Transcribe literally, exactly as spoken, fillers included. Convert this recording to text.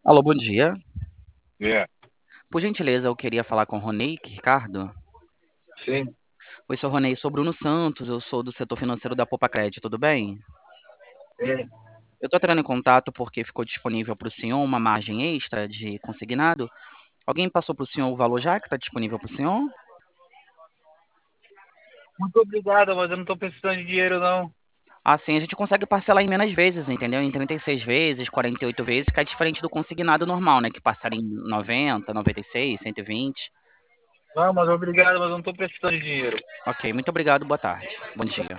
Alô, bom dia. É, Por gentileza, eu queria falar com o Ronei Ricardo. sim, Oi, sou Ronei, sou Bruno Santos, eu sou do setor financeiro da Poupa Crédito, tudo bem? sim. Eu estou entrando em contato porque ficou disponível para o senhor uma margem extra de consignado. Alguém passou para o senhor o valor já que está disponível para o senhor? Muito obrigado, mas eu não estou precisando de dinheiro, não. Assim, a gente consegue parcelar em menos vezes, entendeu? Em trinta e seis vezes, quarenta e oito vezes, que é diferente do consignado normal, né? Que parcela em noventa, noventa e seis, cento e vinte. Não, mas obrigado, mas eu não estou precisando de dinheiro. Ok, muito obrigado, boa tarde. Bom dia.